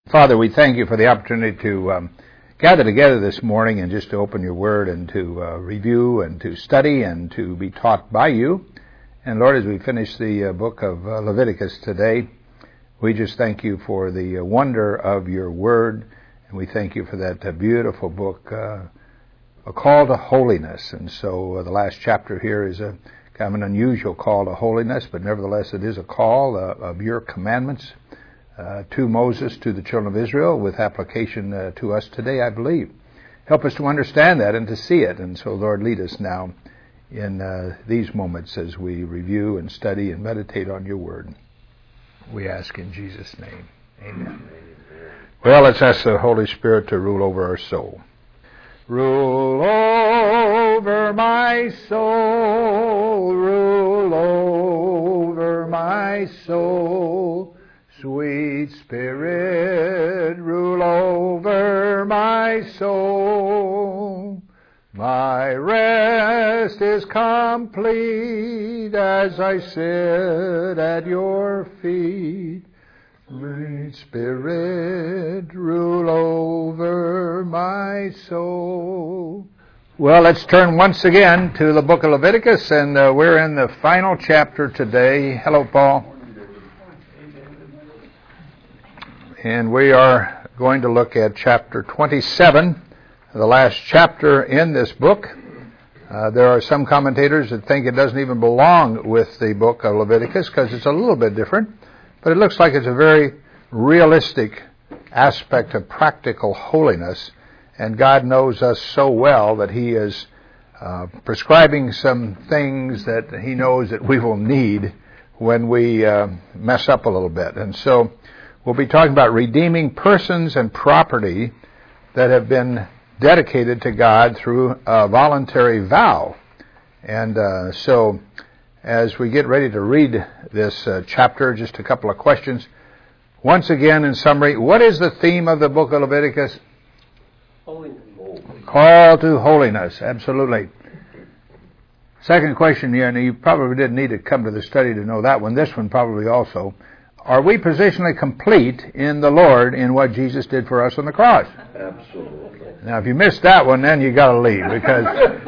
Father, we thank you for the opportunity to gather together this morning and just to open your word and to review and to study and to be taught by you. And Lord, as we finish the book of Leviticus today, we just thank you for the wonder of your word, and we thank you for that beautiful book, A Call to Holiness. And so the last chapter here is a kind of an unusual call to holiness, but nevertheless it is a call of your commandments to Moses, to the children of Israel, with application to us today, I believe. Help us to understand that and to see it. And so, Lord, lead us now in these moments as we review and study and meditate on your word. We ask in Jesus' name. Amen. Well, let's ask the Holy Spirit to rule over our soul. Rule over my soul, rule over my soul. Sweet Spirit, rule over my soul. My rest is complete as I sit at your feet. Sweet Spirit, rule over my soul. Well, let's turn once again to the book of Leviticus, and we're in the final chapter today. Hello, Paul. And we are going to look at chapter 27, the last chapter in this book. There are some commentators that think it doesn't even belong with the book of Leviticus because it's a little bit different, but it looks like it's a very realistic aspect of practical holiness, and God knows us so well that He is prescribing some things that He knows that we will need when we mess up a little bit. And so we'll be talking about redeeming persons and property that have been dedicated to God through a voluntary vow. And so as we get ready to read this chapter, just a couple of questions. Once again, in summary, what is the theme of the book of Leviticus? Holiness. Call to holiness, absolutely. Second question here, and you probably didn't need to come to the study to know that one. This one probably also. Are we positionally complete in the Lord in what Jesus did for us on the cross? Absolutely. Now, if you missed that one, then you got to leave, because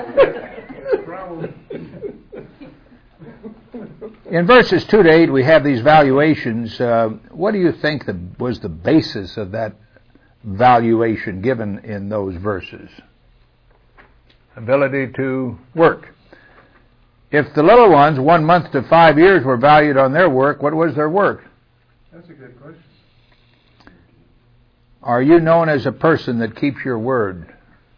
in verses 2 to 8 we have these valuations. What do you think was the basis of that valuation given in those verses? Ability to work. If the little ones, 1 month to 5 years, were valued on their work, what was their work? That's a good question. Are you known as a person that keeps your word?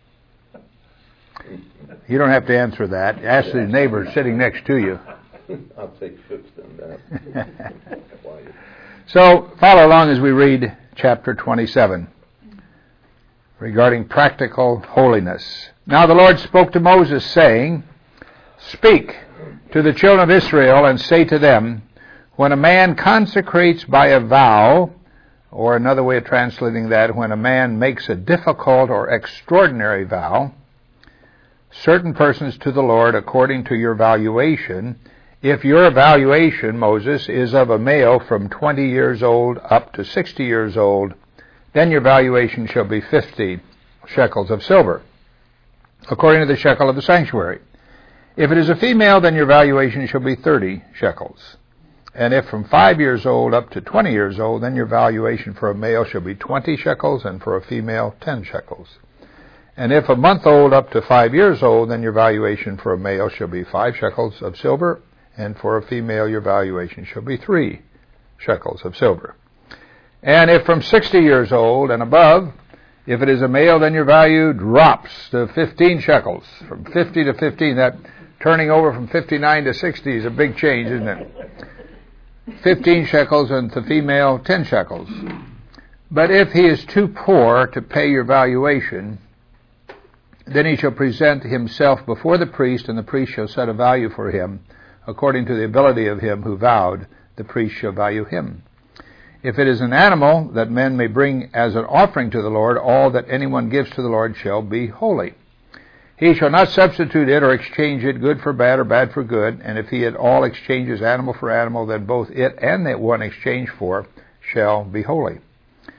You don't have to answer that. Ask the neighbor sitting next to you. I'll take fifth on that. So, follow along as we read chapter 27 regarding practical holiness. Now the Lord spoke to Moses, saying, Speak to the children of Israel and say to them, when a man consecrates by a vow, or another way of translating that, when a man makes a difficult or extraordinary vow, certain persons to the Lord according to your valuation, if your valuation, Moses, is of a male from 20 years old up to 60 years old, then your valuation shall be 50 shekels of silver, according to the shekel of the sanctuary. If it is a female, then your valuation shall be 30 shekels. And if from 5 years old up to 20 years old, then your valuation for a male shall be 20 shekels, and for a female 10 shekels. And if a month old up to 5 years old, then your valuation for a male shall be 5 shekels of silver, and for a female your valuation shall be 3 shekels of silver. And if from 60 years old and above, if it is a male, then your value drops to 15 shekels. From 50 to 15, that turning over from 59 to 60 is a big change, isn't it? 15 shekels, and the female 10 shekels. But if he is too poor to pay your valuation, then he shall present himself before the priest, and the priest shall set a value for him. According to the ability of him who vowed, the priest shall value him. If it is an animal that men may bring as an offering to the Lord, all that anyone gives to the Lord shall be holy. He shall not substitute it or exchange it, good for bad or bad for good. And if he at all exchanges animal for animal, then both it and that one exchanged for shall be holy.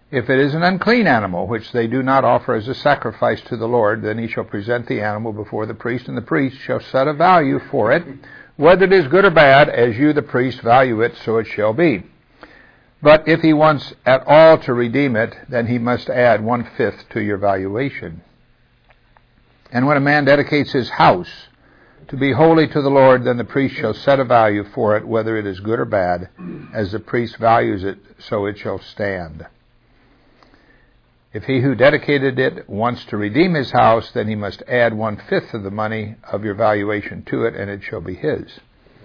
If it is an unclean animal, which they do not offer as a sacrifice to the Lord, then he shall present the animal before the priest, and the priest shall set a value for it, whether it is good or bad, as you, the priest, value it, so it shall be. But if he wants at all to redeem it, then he must add 1/5 to your valuation. And when a man dedicates his house to be holy to the Lord, then the priest shall set a value for it, whether it is good or bad, as the priest values it, so it shall stand. If he who dedicated it wants to redeem his house, then he must add 1/5 of the money of your valuation to it, and it shall be his.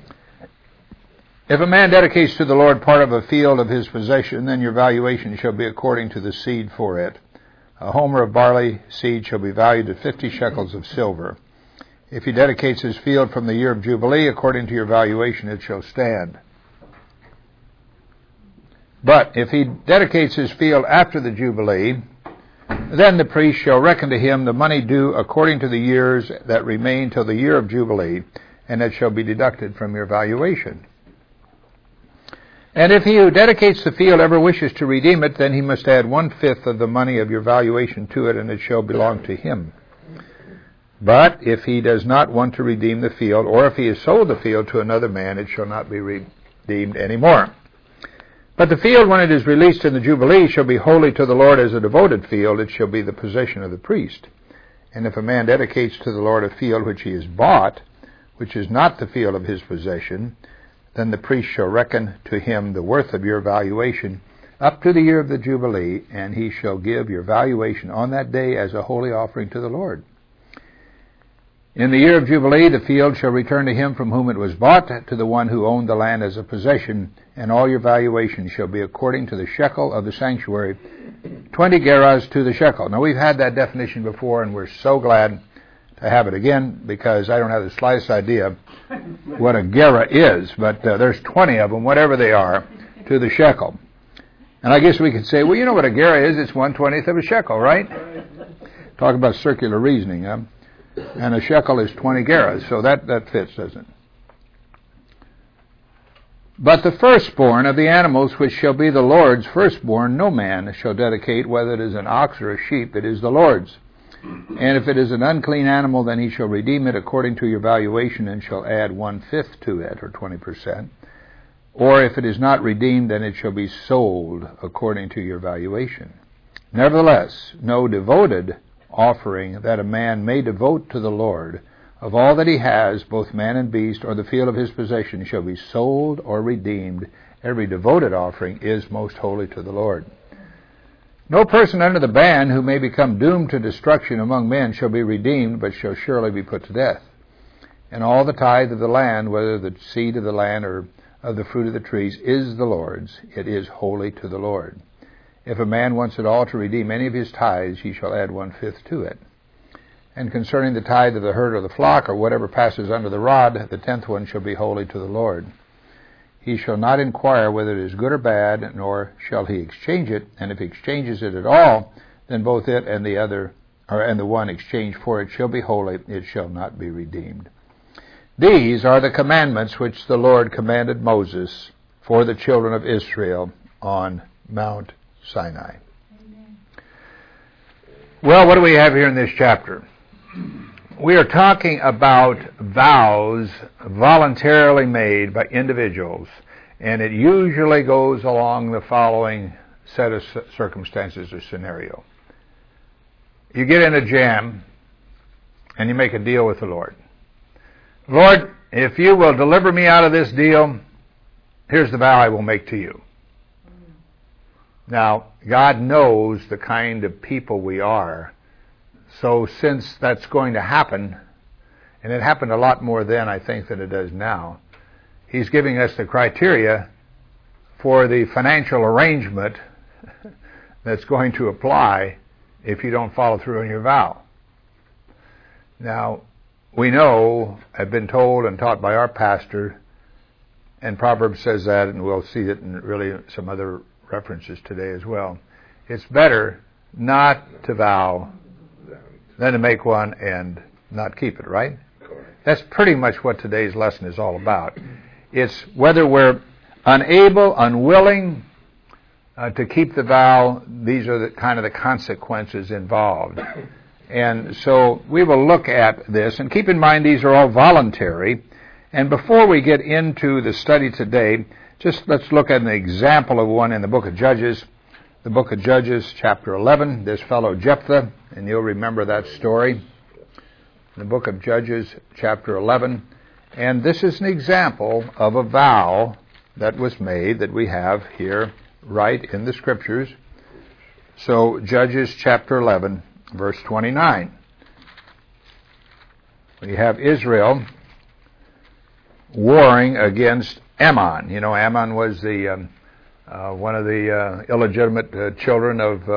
If a man dedicates to the Lord part of a field of his possession, then your valuation shall be according to the seed for it. A homer of barley seed shall be valued at 50 shekels of silver. If he dedicates his field from the year of Jubilee, according to your valuation, it shall stand. But if he dedicates his field after the Jubilee, then the priest shall reckon to him the money due according to the years that remain till the year of Jubilee, and it shall be deducted from your valuation. And if he who dedicates the field ever wishes to redeem it, then he must add 1/5 of the money of your valuation to it, and it shall belong to him. But if he does not want to redeem the field, or if he has sold the field to another man, it shall not be redeemed any more. But the field, when it is released in the Jubilee, shall be holy to the Lord as a devoted field. It shall be the possession of the priest. And if a man dedicates to the Lord a field which he has bought, which is not the field of his possession, then the priest shall reckon to him the worth of your valuation up to the year of the Jubilee, and he shall give your valuation on that day as a holy offering to the Lord. In the year of Jubilee, the field shall return to him from whom it was bought, to the one who owned the land as a possession, and all your valuation shall be according to the shekel of the sanctuary, 20 gerahs to the shekel. Now, we've had that definition before, and we're so glad to have it again, because I don't have the slightest idea what a gerah is, but there's 20 of them, whatever they are, to the shekel. And I guess we could say, well, you know what a gerah is? It's 1/20 of a shekel, right? Talk about circular reasoning, huh? And a shekel is 20 gerahs, so that fits, doesn't it? But the firstborn of the animals which shall be the Lord's firstborn, no man shall dedicate, whether it is an ox or a sheep, it is the Lord's. And if it is an unclean animal, then he shall redeem it according to your valuation, and shall add 1/5 to it, or 20%. Or if it is not redeemed, then it shall be sold according to your valuation. Nevertheless, no devoted offering that a man may devote to the Lord of all that he has, both man and beast, or the field of his possession, shall be sold or redeemed. Every devoted offering is most holy to the Lord. No person under the ban who may become doomed to destruction among men shall be redeemed, but shall surely be put to death. And all the tithe of the land, whether the seed of the land or of the fruit of the trees, is the Lord's. It is holy to the Lord. If a man wants at all to redeem any of his tithes, he shall add 1/5 to it. And concerning the tithe of the herd or the flock, or whatever passes under the rod, the 10th one shall be holy to the Lord. He shall not inquire whether it is good or bad, nor shall he exchange it. And if he exchanges it at all, then both it and the one exchanged for it shall be holy. It shall not be redeemed. These are the commandments which the Lord commanded Moses for the children of Israel on Mount Sinai. Amen. Well, what do we have here in this chapter? We are talking about vows voluntarily made by individuals, and it usually goes along the following set of circumstances or scenario. You get in a jam, and you make a deal with the Lord. Lord, if you will deliver me out of this deal, here's the vow I will make to you. Now, God knows the kind of people we are. So since that's going to happen, and it happened a lot more then, I think, than it does now, He's giving us the criteria for the financial arrangement that's going to apply if you don't follow through on your vow. Now, we know, I've been told and taught by our pastor, and Proverbs says that, and we'll see it in really some other references today as well. It's better not to vow than to make one and not keep it, right? That's pretty much what today's lesson is all about. It's whether we're unable, unwilling, to keep the vow, these are the kind of the consequences involved. And so we will look at this, and keep in mind these are all voluntary. And before we get into the study today, just let's look at an example of one in the book of Judges. The book of Judges, chapter 11, this fellow Jephthah, and you'll remember that story. The book of Judges, chapter 11. And this is an example of a vow that was made that we have here right in the Scriptures. So, Judges, chapter 11, verse 29. We have Israel warring against Ammon. You know, Ammon was the one of the illegitimate children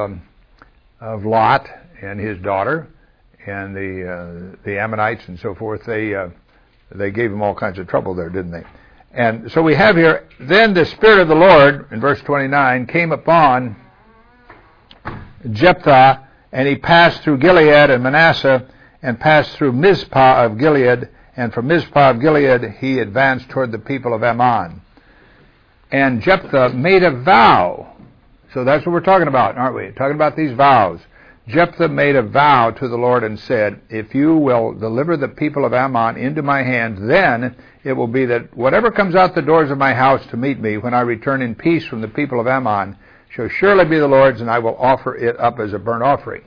of Lot and his daughter, and the Ammonites and so forth. They gave him all kinds of trouble there, didn't they? And so we have here, then the Spirit of the Lord, in verse 29, came upon Jephthah, and he passed through Gilead and Manasseh, and passed through Mizpah of Gilead, and from Mizpah of Gilead he advanced toward the people of Ammon. And Jephthah made a vow. So that's what we're talking about, aren't we? Talking about these vows. Jephthah made a vow to the Lord and said, if you will deliver the people of Ammon into my hand, then it will be that whatever comes out the doors of my house to meet me when I return in peace from the people of Ammon shall surely be the Lord's, and I will offer it up as a burnt offering.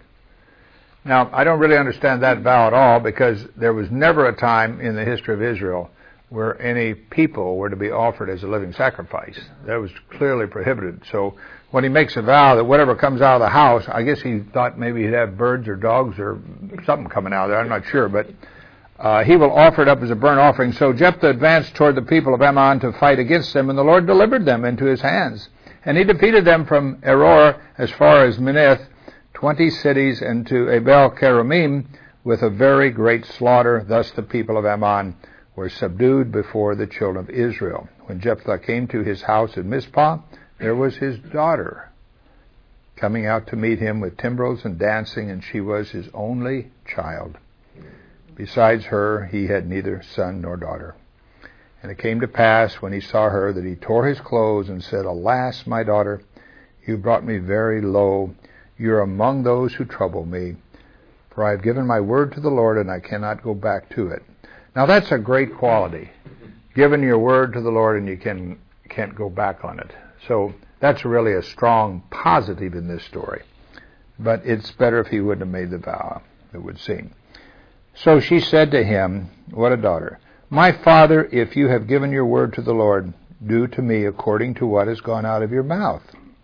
Now, I don't really understand that vow at all, because there was never a time in the history of Israel where any people were to be offered as a living sacrifice. That was clearly prohibited. So when he makes a vow that whatever comes out of the house, I guess he thought maybe he'd have birds or dogs or something coming out of there, I'm not sure, but he will offer it up as a burnt offering. So Jephthah advanced toward the people of Ammon to fight against them, and the Lord delivered them into his hands. And he defeated them from Aroer as far as Minnith, 20 cities, and to Abel Keramim with a very great slaughter. Thus the people of Ammon were subdued before the children of Israel. When Jephthah came to his house at Mizpah, there was his daughter coming out to meet him with timbrels and dancing, and she was his only child. Besides her, he had neither son nor daughter. And it came to pass, when he saw her, that he tore his clothes and said, Alas, my daughter, you brought me very low. You are among those who trouble me. For I have given my word to the Lord, and I cannot go back to it. Now that's a great quality. Giving your word to the Lord, and you can't go back on it. So that's really a strong positive in this story. But it's better if he wouldn't have made the vow, it would seem. So she said to him, what a daughter, my father, if you have given your word to the Lord, do to me according to what has gone out of your mouth.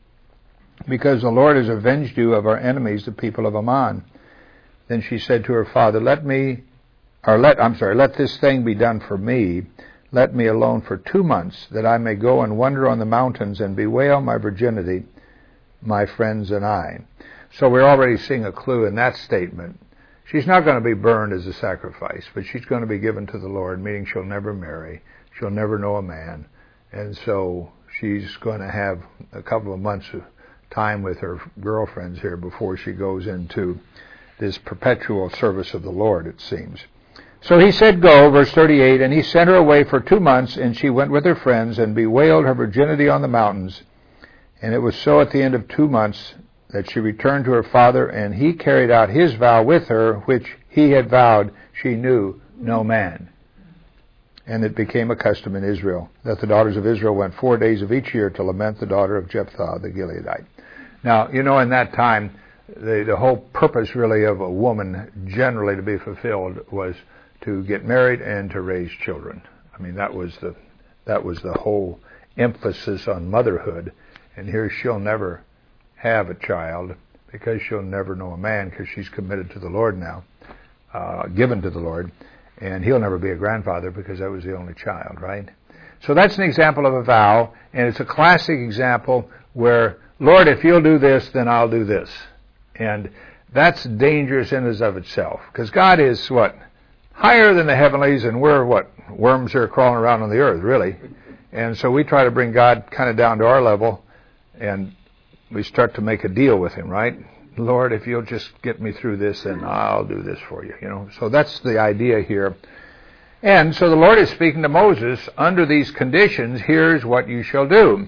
Because the Lord has avenged you of our enemies, the people of Ammon. Then she said to her father, let this thing be done for me. Let me alone for 2 months, that I may go and wander on the mountains and bewail my virginity, my friends and I. So we're already seeing a clue in that statement. She's not going to be burned as a sacrifice, but she's going to be given to the Lord, meaning she'll never marry. She'll never know a man. And so she's going to have a couple of months of time with her girlfriends here before she goes into this perpetual service of the Lord, it seems. So he said, go, verse 38, and he sent her away for 2 months, and she went with her friends and bewailed her virginity on the mountains. And it was so at the end of 2 months that she returned to her father, and he carried out his vow with her, which he had vowed she knew no man. And it became a custom in Israel that the daughters of Israel went 4 days of each year to lament the daughter of Jephthah the Gileadite. Now, you know, in that time, the whole purpose really of a woman generally to be fulfilled was to get married and to raise children. I mean, that was the whole emphasis on motherhood. And here she'll never have a child because she'll never know a man, because she's committed to the Lord now, given to the Lord, and he'll never be a grandfather because that was the only child, right? So that's an example of a vow, and it's a classic example where, Lord, if you'll do this, then I'll do this. And that's dangerous in and of itself, because God is what? Higher than the heavenlies, and we're what? Worms here crawling around on the earth, really. And so we try to bring God kind of down to our level, and we start to make a deal with him, right? Lord, if you'll just get me through this, then I'll do this for you, you know. So that's the idea here. And so the Lord is speaking to Moses, under these conditions, here's what you shall do.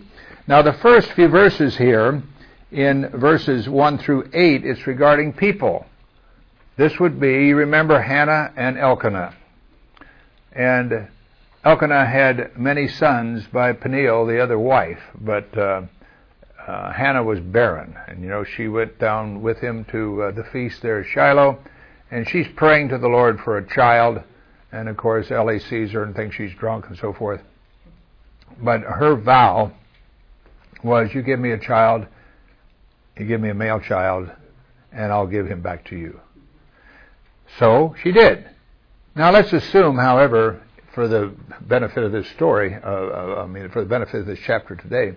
Now the first few verses here, in verses 1 through 8, it's regarding people. This would be, remember Hannah and Elkanah. And Elkanah had many sons by Peniel, the other wife, but Hannah was barren. And she went down with him to the feast there at Shiloh, and she's praying to the Lord for a child. And of course Eli sees her and thinks she's drunk and so forth. But her vow was, you give me a child, you give me a male child, and I'll give him back to you. So she did. Now let's assume, however, for the benefit of this story, for the benefit of this chapter today,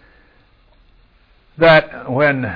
that when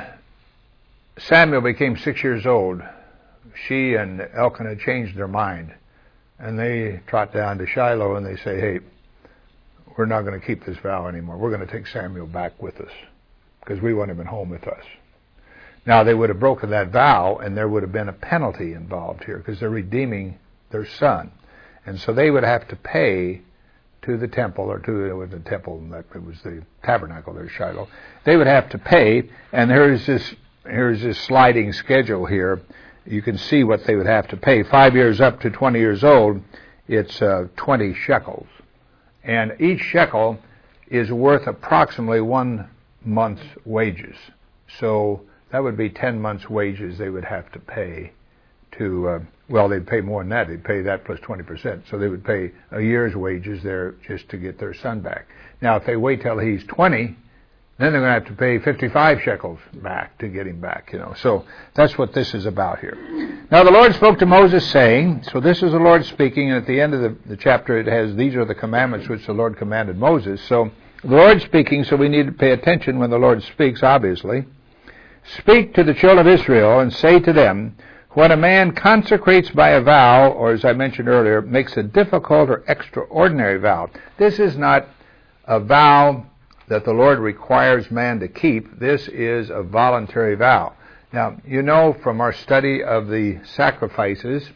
Samuel became 6 years old, she and Elkanah changed their mind. And they trot down to Shiloh and they say, hey, we're not going to keep this vow anymore. We're going to take Samuel back with us because we want him at home with us. Now, they would have broken that vow and there would have been a penalty involved here because they're redeeming their son. And so they would have to pay to the temple, or to the temple, it was the tabernacle there, Shiloh. They would have to pay, and here's this sliding schedule here. You can see what they would have to pay. 5 years up to 20 years old, it's 20 shekels. And each shekel is worth approximately 1 month's wages. So that would be 10 months' wages they would have to pay to, they'd pay more than that. They'd pay that plus 20%. So they would pay a year's wages there just to get their son back. Now, if they wait till he's 20, then they're going to have to pay 55 shekels back to get him back, So that's what this is about here. Now the Lord spoke to Moses saying, so this is the Lord speaking, and at the end of the chapter it has, these are the commandments which the Lord commanded Moses. So the Lord speaking, so we need to pay attention when the Lord speaks, obviously. Speak to the children of Israel and say to them, when a man consecrates by a vow, or as I mentioned earlier, makes a difficult or extraordinary vow. This is not a vow that the Lord requires man to keep. This is a voluntary vow. Now, from our study of the sacrifices,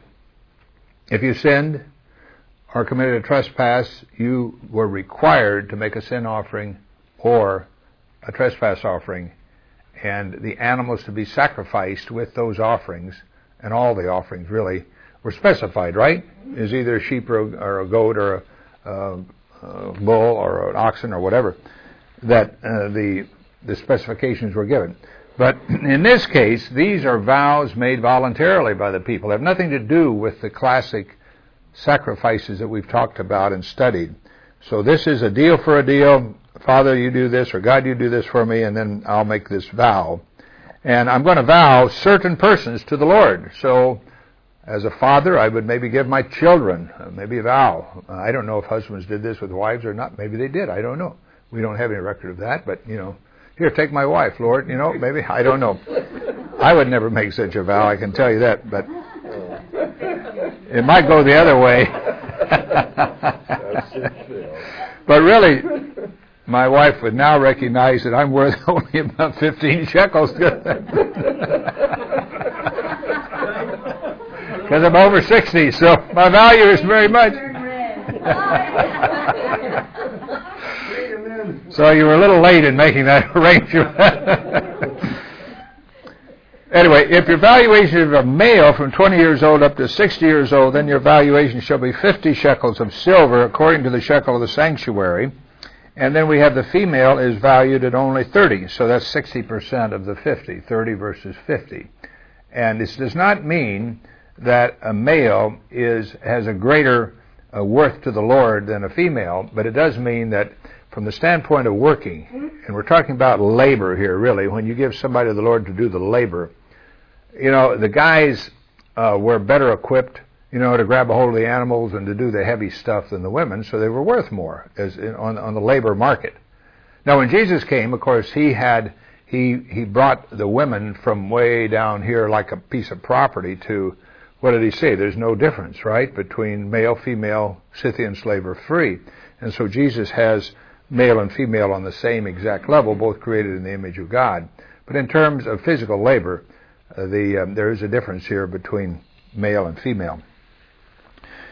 if you sinned or committed a trespass, you were required to make a sin offering or a trespass offering, and the animals to be sacrificed with those offerings, and all the offerings really, were specified, right? Is either a sheep or a goat or a bull or an oxen or whatever, that the specifications were given. But in this case, these are vows made voluntarily by the people. They have nothing to do with the classic sacrifices that we've talked about and studied. So this is a deal for a deal. Father, you do this, or God, you do this for me, and then I'll make this vow. And I'm going to vow certain persons to the Lord. So as a father, I would maybe give my children maybe a vow. I don't know if husbands did this with wives or not. Maybe they did. I don't know. We don't have any record of that, but, here, take my wife, Lord, maybe, I don't know. I would never make such a vow, I can tell you that, but it might go the other way. But really, my wife would now recognize that I'm worth only about 15 shekels. Because I'm over 60, so my value is very much. So you were a little late in making that arrangement. Anyway, if your valuation of a male from 20 years old up to 60 years old, then your valuation shall be 50 shekels of silver according to the shekel of the sanctuary. And then we have the female is valued at only 30. So that's 60% of the 50, 30 versus 50. And this does not mean that a male has a greater worth to the Lord than a female, but it does mean that from the standpoint of working, and we're talking about labor here really, when you give somebody to the Lord to do the labor, the guys were better equipped, to grab a hold of the animals and to do the heavy stuff than the women, so they were worth more on the labor market. Now when Jesus came, of course, he brought the women from way down here like a piece of property to, what did he say? There's no difference, right, between male, female, Scythian slave, or free. And so Jesus has male and female on the same exact level, both created in the image of God. But in terms of physical labor, there is a difference here between male and female.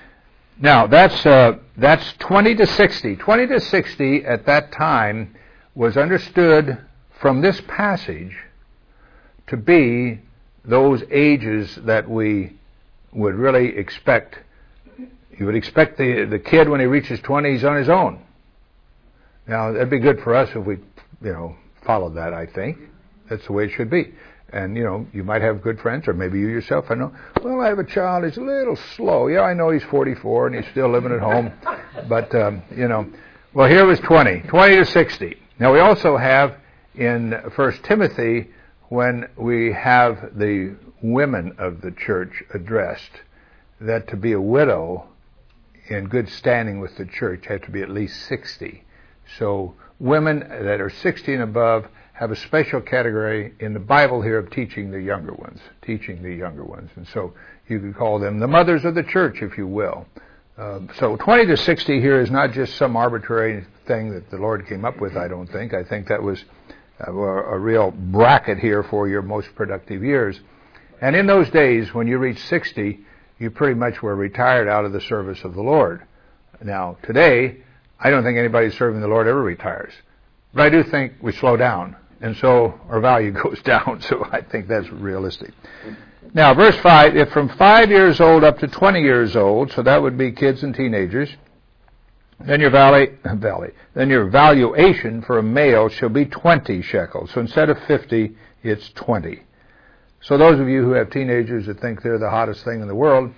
Now, that's 20 to 60. 20 to 60 at that time was understood from this passage to be those ages that we would really expect. You would expect the kid when he reaches 20, he's on his own. Now, that'd be good for us if we, followed that, I think. That's the way it should be. And, you might have good friends, or maybe you yourself, I know, well, I have a child, he's a little slow. Yeah, I know he's 44 and he's still living at home. But, well, here was 20 to 60. Now, we also have in 1 Timothy, when we have the women of the church addressed, that to be a widow in good standing with the church had to be at least 60. So women that are 60 and above have a special category in the Bible here of teaching the younger ones. And so you could call them the mothers of the church, if you will. So 20 to 60 here is not just some arbitrary thing that the Lord came up with, I don't think. I think that was a real bracket here for your most productive years. And in those days, when you reached 60, you pretty much were retired out of the service of the Lord. Now, today, I don't think anybody serving the Lord ever retires. But I do think we slow down, and so our value goes down, so I think that's realistic. Now, verse 5, if from 5 years old up to 20 years old, so that would be kids and teenagers, then your valuation for a male shall be 20 shekels. So instead of 50, it's 20. So those of you who have teenagers that think they're the hottest thing in the world,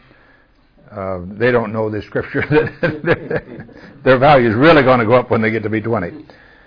they don't know the scripture that their value is really going to go up when they get to be 20.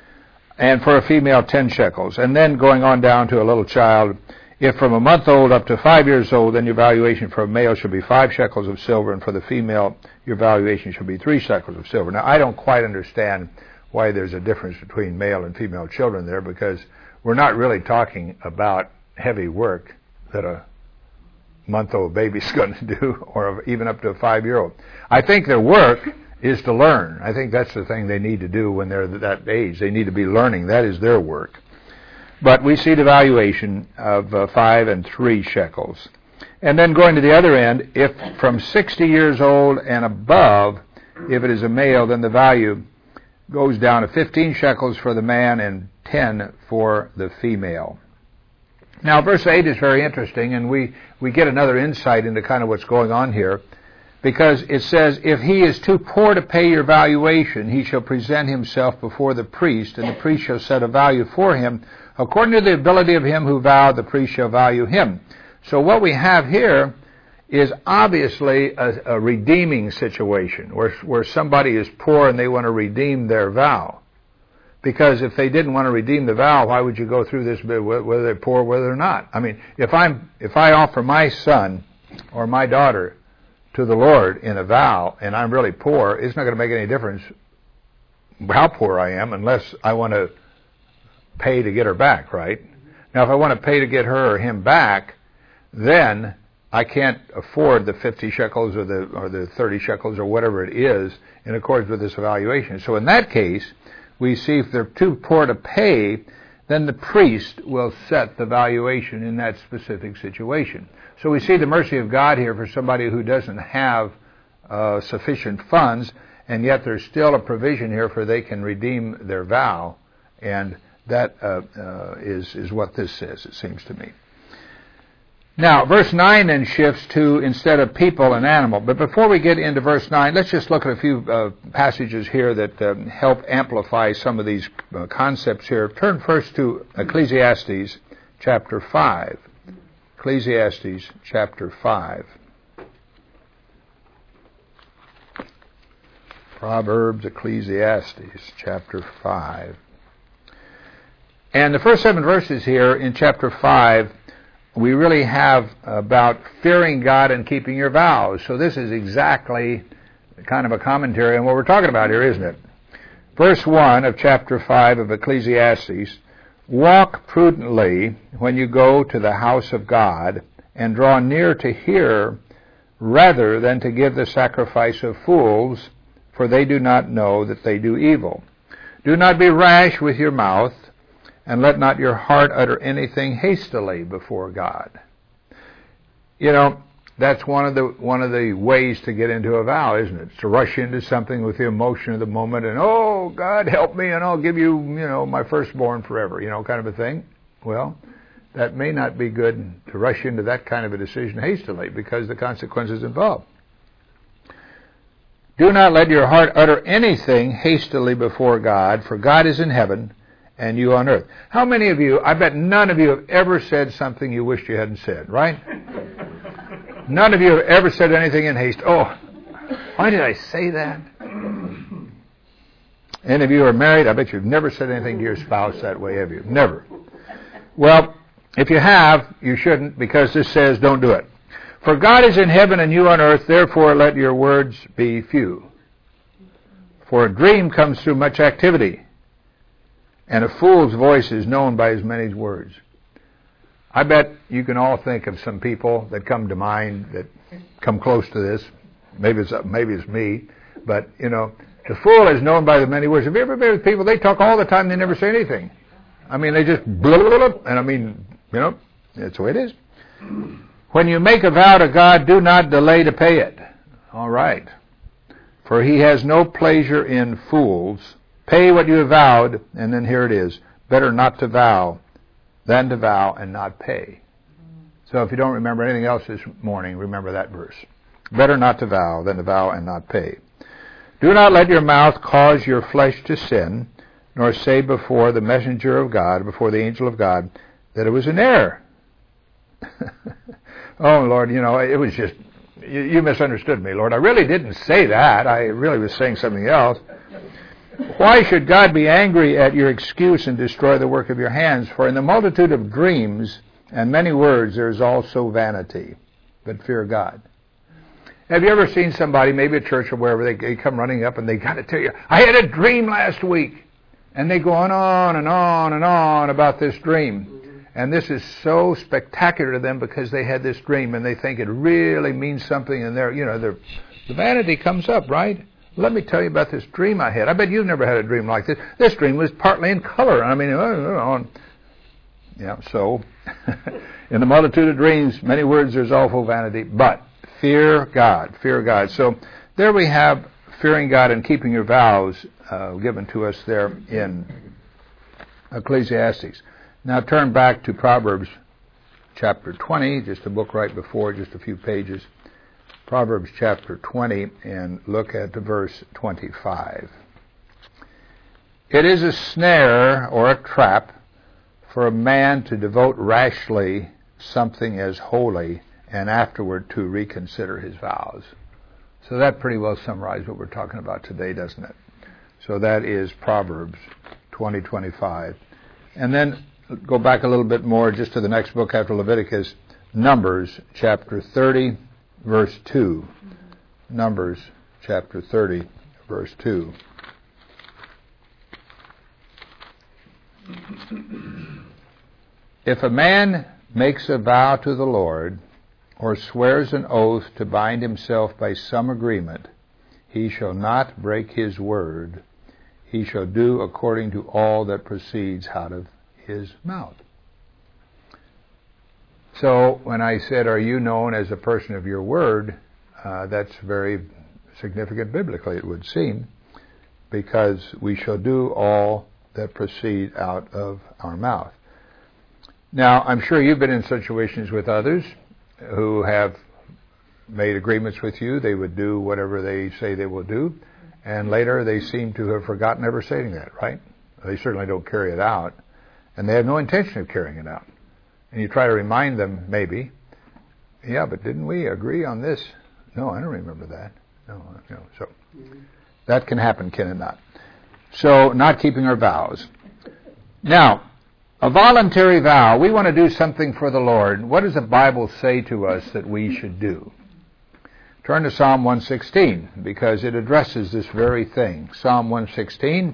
And for a female, 10 shekels. And then going on down to a little child, if from a month old up to 5 years old, then your valuation for a male should be 5 shekels of silver, and for the female, your valuation should be 3 shekels of silver. Now, I don't quite understand why there's a difference between male and female children there, because we're not really talking about heavy work that a month-old baby's going to do, or even up to a 5-year-old. I think their work is to learn. I think that's the thing they need to do when they're that age. They need to be learning. That is their work. But we see the valuation of 5 and 3 shekels. And then going to the other end, if from 60 years old and above, if it is a male, then the value goes down to 15 shekels for the man and 10 for the female. Now, verse 8 is very interesting, and we get another insight into kind of what's going on here, because it says, if he is too poor to pay your valuation, he shall present himself before the priest, and the priest shall set a value for him. According to the ability of him who vowed, the priest shall value him. So what we have here is obviously a redeeming situation, where somebody is poor and they want to redeem their vow. Because if they didn't want to redeem the vow, why would you go through this, whether they're poor, whether they're not? I mean, if I offer my son or my daughter to the Lord in a vow, and I'm really poor, it's not going to make any difference how poor I am, unless I want to pay to get her back, right? Now, if I want to pay to get her or him back, then I can't afford the 50 shekels or the 30 shekels or whatever it is in accordance with this evaluation. So in that case, we see if they're too poor to pay, then the priest will set the valuation in that specific situation. So we see the mercy of God here for somebody who doesn't have sufficient funds, and yet there's still a provision here for they can redeem their vow, and that is what this says, it seems to me. Now, verse 9 then shifts to instead of people and animal. But before we get into verse 9, let's just look at a few passages here that help amplify some of these concepts here. Turn first to Ecclesiastes chapter 5. Ecclesiastes chapter 5. Proverbs, Ecclesiastes chapter 5. And the first 7 verses here in chapter 5, we really have about fearing God and keeping your vows. So this is exactly kind of a commentary on what we're talking about here, isn't it? Verse 1 of chapter 5 of Ecclesiastes, walk prudently when you go to the house of God, and draw near to hear, rather than to give the sacrifice of fools, for they do not know that they do evil. Do not be rash with your mouth, and let not your heart utter anything hastily before God. You know, that's one of the ways to get into a vow, isn't it? It's to rush into something with the emotion of the moment and, oh, God, help me, and I'll give you, my firstborn forever, kind of a thing. Well, that may not be good to rush into that kind of a decision hastily because the consequences involved. Do not let your heart utter anything hastily before God, for God is in heaven and you on earth. How many of you, I bet none of you have ever said something you wished you hadn't said, right? None of you have ever said anything in haste. Oh, why did I say that? Any of you are married, I bet you've never said anything to your spouse that way, have you? Never. Well, if you have, you shouldn't, because this says don't do it. For God is in heaven and you on earth, therefore let your words be few. For a dream comes through much activity, and a fool's voice is known by his many words. I bet you can all think of some people that come to mind that come close to this. Maybe it's me, but the fool is known by the many words. Have you ever been with people? They talk all the time. They never say anything. I mean, they just blah, blah, blah, and I mean, that's the way it is. When you make a vow to God, do not delay to pay it. All right. For he has no pleasure in fools. Pay what you have vowed, and then here it is. Better not to vow than to vow and not pay. So if you don't remember anything else this morning, remember that verse. Better not to vow than to vow and not pay. Do not let your mouth cause your flesh to sin, nor say before the messenger of God, before the angel of God, that it was an error. Oh, Lord, it was just, you misunderstood me, Lord. I really didn't say that. I really was saying something else. Why should God be angry at your excuse and destroy the work of your hands? For in the multitude of dreams and many words there is also vanity, but fear God. Have you ever seen somebody, maybe at church or wherever, they come running up and they got to tell you, I had a dream last week. And they go on and on and on about this dream. And this is so spectacular to them because they had this dream and they think it really means something, and the vanity comes up, right? Let me tell you about this dream I had. I bet you've never had a dream like this. This dream was partly in color. I mean, so in the multitude of dreams, many words, there's awful vanity, but fear God, fear God. So there we have fearing God and keeping your vows given to us there in Ecclesiastes. Now turn back to Proverbs chapter 20, just a book right before, just a few pages. Proverbs chapter 20, and look at verse 25. It is a snare or a trap for a man to devote rashly something as holy and afterward to reconsider his vows. So that pretty well summarizes what we're talking about today, doesn't it? So that is Proverbs 20:25. And then go back a little bit more just to the next book after Leviticus, Numbers chapter 30, verse 2. Numbers chapter 30, verse 2. If a man makes a vow to the Lord, or swears an oath to bind himself by some agreement, he shall not break his word. He shall do according to all that proceeds out of his mouth. So when I said, are you known as a person of your word, that's very significant biblically, it would seem, because we shall do all that proceed out of our mouth. Now, I'm sure you've been in situations with others who have made agreements with you. They would do whatever they say they will do, and later they seem to have forgotten ever saying that, right? They certainly don't carry it out, and they have no intention of carrying it out. And you try to remind them, maybe, yeah, but didn't we agree on this? No, I don't remember that. No. So that can happen, can it not? So not keeping our vows. Now, a voluntary vow. We want to do something for the Lord. What does the Bible say to us that we should do? Turn to Psalm 116, because it addresses this very thing. Psalm 116.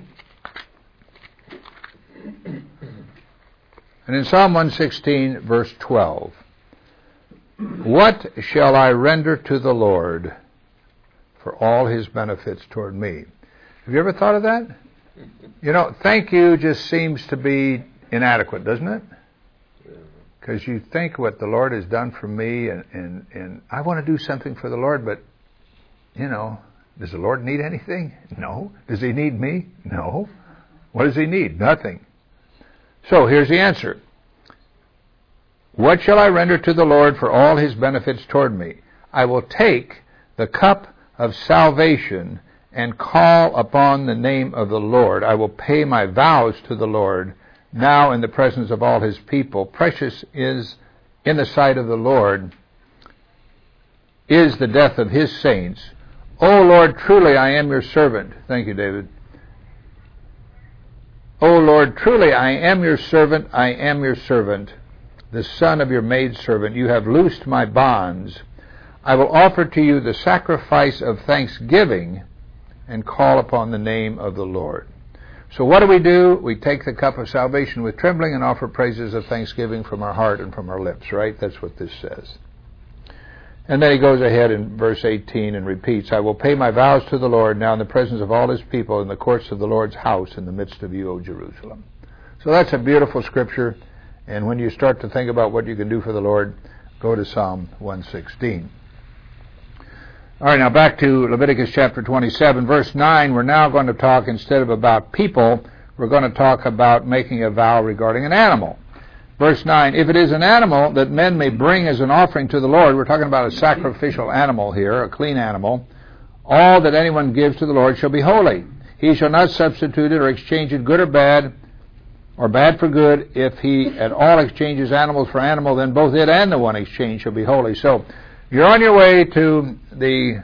And in Psalm 116, verse 12, what shall I render to the Lord for all his benefits toward me? Have you ever thought of that? Thank you just seems to be inadequate, doesn't it? Because you think what the Lord has done for me, and I want to do something for the Lord, but, does the Lord need anything? No. Does He need me? No. What does He need? Nothing. So here's the answer. What shall I render to the Lord for all His benefits toward me? I will take the cup of salvation and call upon the name of the Lord. I will pay my vows to the Lord now in the presence of all His people. Precious is in the sight of the Lord is the death of His saints. O Lord, truly I am your servant. Thank you, David. O Lord, truly I am your servant. I am your servant, the son of your maidservant. You have loosed my bonds. I will offer to you the sacrifice of thanksgiving and call upon the name of the Lord. So what do? We take the cup of salvation with trembling and offer praises of thanksgiving from our heart and from our lips, right? That's what this says. And then he goes ahead in verse 18 and repeats, I will pay my vows to the Lord now in the presence of all His people in the courts of the Lord's house in the midst of you, O Jerusalem. So that's a beautiful scripture. And when you start to think about what you can do for the Lord, go to Psalm 116. All right, now back to Leviticus chapter 27, verse 9. We're now going to talk, instead of about people, we're going to talk about making a vow regarding an animal. Verse 9, if it is an animal that men may bring as an offering to the Lord, we're talking about a sacrificial animal here, a clean animal, all that anyone gives to the Lord shall be holy. He shall not substitute it or exchange it good or bad for good. If he at all exchanges animals for animal, then both it and the one exchanged shall be holy. So, you're on your way to the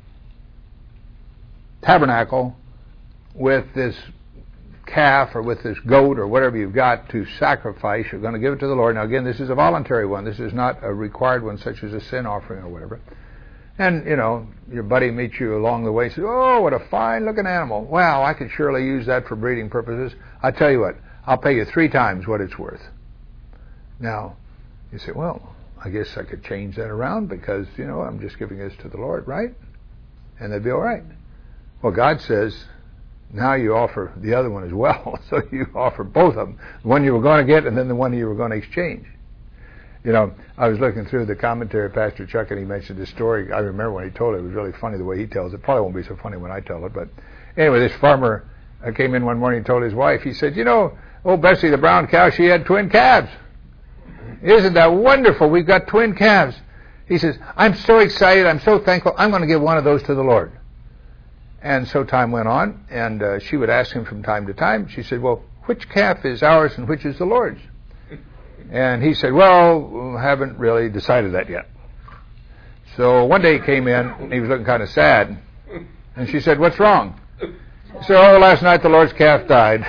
tabernacle with this calf or with this goat or whatever you've got to sacrifice. You're going to give it to the Lord. Now again, this is a voluntary one. This is not a required one such as a sin offering or whatever. And, your buddy meets you along the way and says, oh, what a fine looking animal. Wow, I could surely use that for breeding purposes. I tell you what, I'll pay you 3 times what it's worth. Now, you say, well, I guess I could change that around because, I'm just giving this to the Lord, right? And they'd be all right. Well, God says, now you offer the other one as well. So you offer both of them. The one you were going to get and then the one you were going to exchange. I was looking through the commentary of Pastor Chuck and he mentioned this story. I remember when he told it. It was really funny the way he tells it. Probably won't be so funny when I tell it. But anyway, this farmer came in one morning and told his wife, he said, old Bessie the brown cow, she had twin calves. Isn't that wonderful? We've got twin calves. He says, I'm so excited. I'm so thankful. I'm going to give one of those to the Lord. And so time went on, and she would ask him from time to time. She said, well, which calf is ours and which is the Lord's? And he said, well, haven't really decided that yet. So one day he came in, and he was looking kind of sad. And she said, what's wrong? He said, last night the Lord's calf died.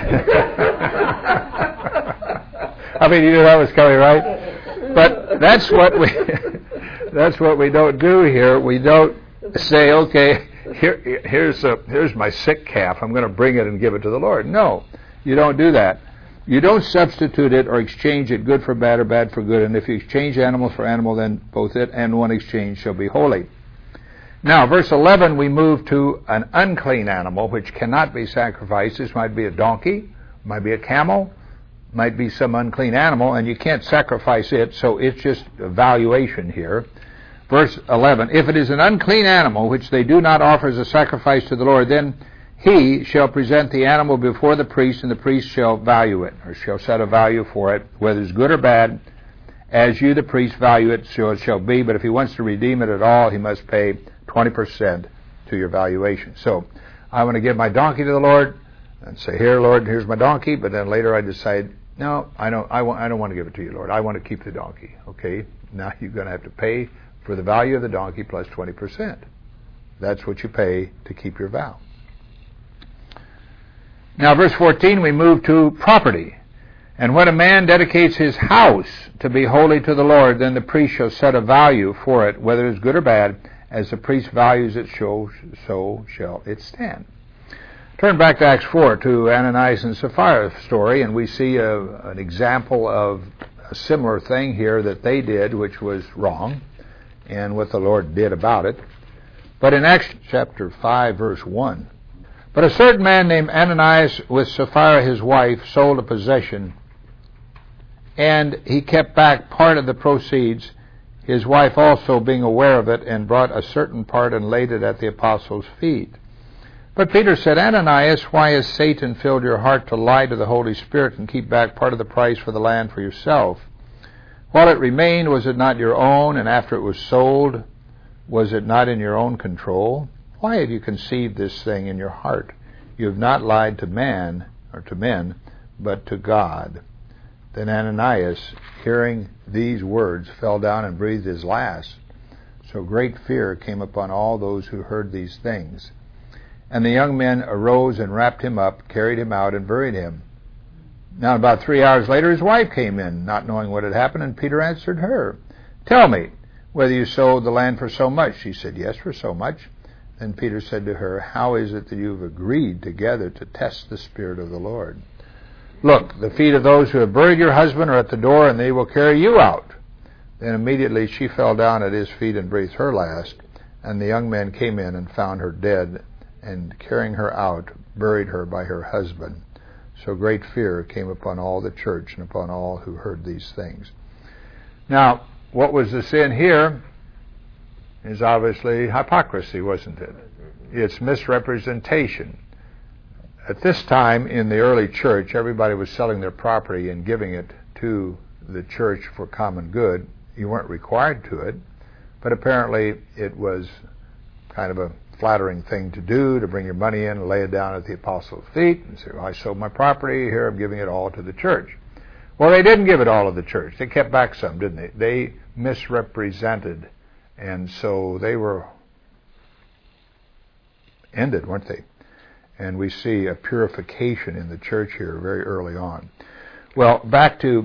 I mean, you knew that was coming, right? But that's what we don't do here. We don't say, okay, here's my sick calf. I'm going to bring it and give it to the Lord. No, you don't do that. You don't substitute it or exchange it good for bad or bad for good. And if you exchange animals for animal, then both it and one exchange shall be holy. Now, verse 11, we move to an unclean animal which cannot be sacrificed. This might be a donkey, might be a camel, might be some unclean animal, and you can't sacrifice it, so it's just a valuation here. Verse 11, if it is an unclean animal which they do not offer as a sacrifice to the Lord, then he shall present the animal before the priest, and the priest shall value it, or shall set a value for it, whether it's good or bad. As you, the priest, value it, so it shall be. But if he wants to redeem it at all, he must pay 20% to your valuation. So, I want to give my donkey to the Lord, and say, here, Lord, here's my donkey, but then later I decide, no, I don't want to give it to you, Lord. I want to keep the donkey. Okay, now you're going to have to pay for the value of the donkey plus 20%. That's what you pay to keep your vow. Now, verse 14, we move to property. And when a man dedicates his house to be holy to the Lord, then the priest shall set a value for it, whether it is good or bad. As the priest values it, so shall it stand. Turn back to Acts 4 to Ananias and Sapphira's story, and we see an example of a similar thing here that they did, which was wrong, and what the Lord did about it. But in Acts chapter 5, verse 1, but a certain man named Ananias with Sapphira his wife sold a possession And he kept back part of the proceeds, his wife also being aware of it, and brought a certain part and laid it at the apostles' feet. But Peter said, Ananias, why has Satan filled your heart to lie to the Holy Spirit and keep back part of the price for the land for yourself? While it remained, was it not your own? And after it was sold, was it not in your own control? Why have you conceived this thing in your heart? You have not lied to man, or to men, but to God. Then Ananias, hearing these words, fell down and breathed his last. So great fear came upon all those who heard these things. And the young men arose and wrapped him up, carried him out, and buried him. Now about 3 hours later his wife came in, not knowing what had happened, and Peter answered her, Tell me, whether you sold the land for so much. She said, Yes, for so much. Then Peter said to her, How is it that you have agreed together to test the Spirit of the Lord? Look, the feet of those who have buried your husband are at the door, and they will carry you out. Then immediately she fell down at his feet and breathed her last. And the young men came in and found her dead, and carrying her out, buried her by her husband. So great fear came upon all the church and upon all who heard these things. Now, what was the sin here is obviously hypocrisy, wasn't it? It's misrepresentation. At this time in the early church, everybody was selling their property and giving it to the church for common good. You weren't required to it, but apparently it was kind of a flattering thing to do, to bring your money in and lay it down at the apostles' feet and say, well, I sold my property, here I'm giving it all to the church. Well, they didn't give it all to the church. They kept back some, didn't they? They misrepresented, and so they were ended, weren't they? And we see a purification in the church here very early on. Well, back to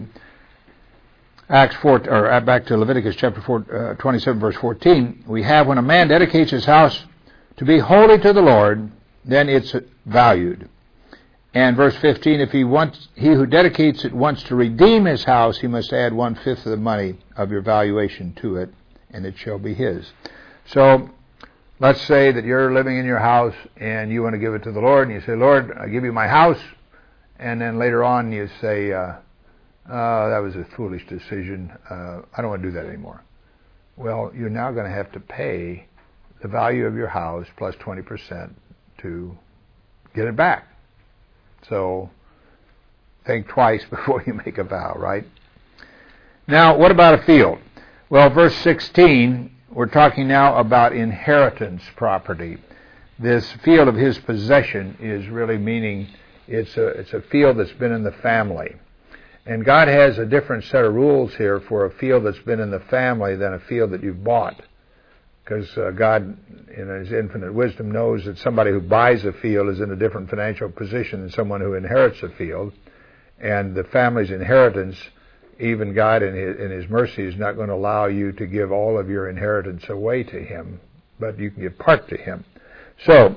back to Leviticus chapter 27, verse 14, we have, when a man dedicates his house to be holy to the Lord, then it's valued. And verse 15, if he who dedicates it wants to redeem his house, he must add 1/5 of the money of your valuation to it, and it shall be his. So, let's say that you're living in your house and you want to give it to the Lord, and you say, Lord, I give you my house, and then later on you say, that was a foolish decision, I don't want to do that anymore. Well, you're now going to have to pay the value of your house plus 20% to get it back. So think twice before you make a vow, right? Now, what about a field? Well, verse 16, we're talking now about inheritance property. This field of his possession is really meaning it's a field that's been in the family. And God has a different set of rules here for a field that's been in the family than a field that you've bought. Because God, in His infinite wisdom, knows that somebody who buys a field is in a different financial position than someone who inherits a field. And the family's inheritance, even God in His mercy is not going to allow you to give all of your inheritance away to Him, but you can give part to Him. So,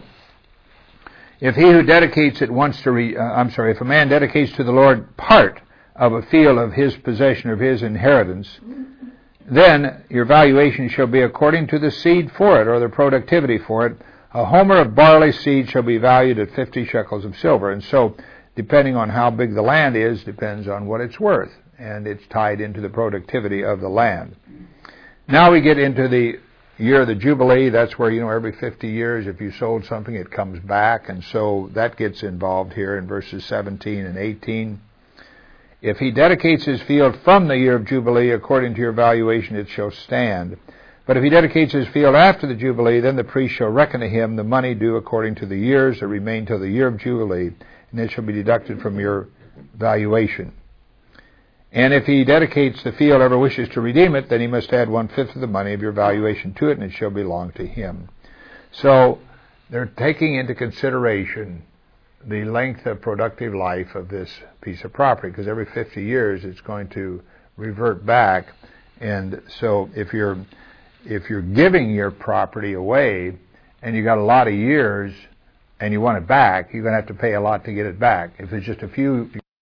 if he who dedicates it wants to, if a man dedicates to the Lord part of a field of his possession, of his inheritance, then your valuation shall be according to the seed for it, or the productivity for it. A homer of barley seed shall be valued at 50 shekels of silver. And so, depending on how big the land is, depends on what it's worth. And it's tied into the productivity of the land. Now we get into the year of the Jubilee. That's where, every 50 years, if you sold something, it comes back. And so that gets involved here in verses 17 and 18. If he dedicates his field from the year of Jubilee, according to your valuation, it shall stand. But if he dedicates his field after the Jubilee, then the priest shall reckon to him the money due according to the years that remain till the year of Jubilee, and it shall be deducted from your valuation. And if he dedicates the field, ever wishes to redeem it, then he must add 1/5 of the money of your valuation to it, and it shall belong to him. So they're taking into consideration the length of productive life of this piece of property, because every 50 years it's going to revert back. And so if you're giving your property away and you got a lot of years and you want it back, you're going to have to pay a lot to get it back. If it's just a few, you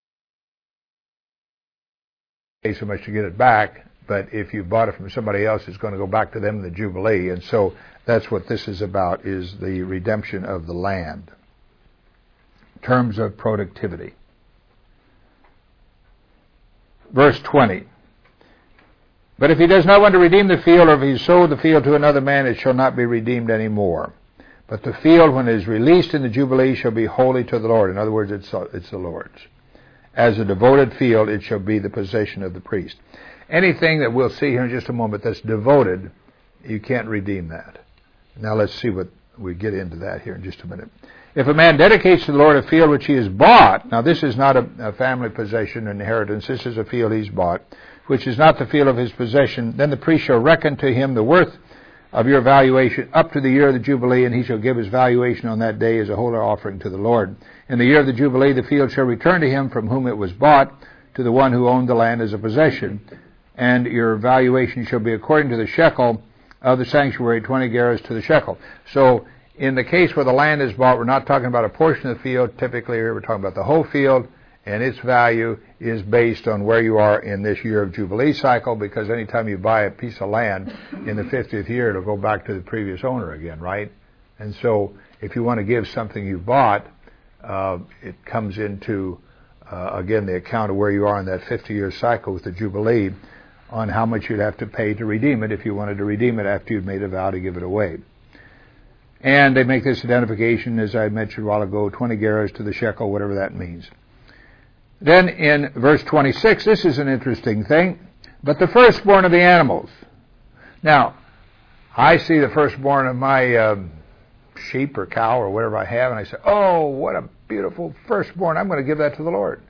pay so much to get it back, but if you bought it from somebody else, it's going to go back to them in the Jubilee. And so that's what this is about, is the redemption of the land. Terms of productivity. verse 20. But if he does not want to redeem the field, or if he sold the field to another man, it shall not be redeemed any more. But the field, when it is released in the Jubilee, shall be holy to the Lord. In other words, it's the Lord's. As a devoted field, it shall be the possession of the priest. Anything that we'll see here in just a moment that's devoted, you can't redeem that. Now let's see what we get into that here in just a minute. If a man dedicates to the Lord a field which he has bought, now this is not a family possession or inheritance, this is a field he's bought, which is not the field of his possession, then the priest shall reckon to him the worth of your valuation up to the year of the Jubilee, and he shall give his valuation on that day as a whole offering to the Lord. In the year of the Jubilee, the field shall return to him from whom it was bought, to the one who owned the land as a possession, and your valuation shall be according to the shekel of the sanctuary, 20 gerahs to the shekel. So, in the case where the land is bought, we're not talking about a portion of the field. Typically, we're talking about the whole field, and its value is based on where you are in this year of Jubilee cycle, because anytime you buy a piece of land in the 50th year, it'll go back to the previous owner again, right? And so, if you want to give something you bought, it comes into, again, the account of where you are in that 50-year cycle with the Jubilee, on how much you'd have to pay to redeem it if you wanted to redeem it after you'd made a vow to give it away. And they make this identification, as I mentioned a while ago, 20 gerahs to the shekel, whatever that means. Then in verse 26, this is an interesting thing. But the firstborn of the animals. Now, I see the firstborn of my sheep or cow or whatever I have, and I say, oh, what a beautiful firstborn. I'm going to give that to the Lord.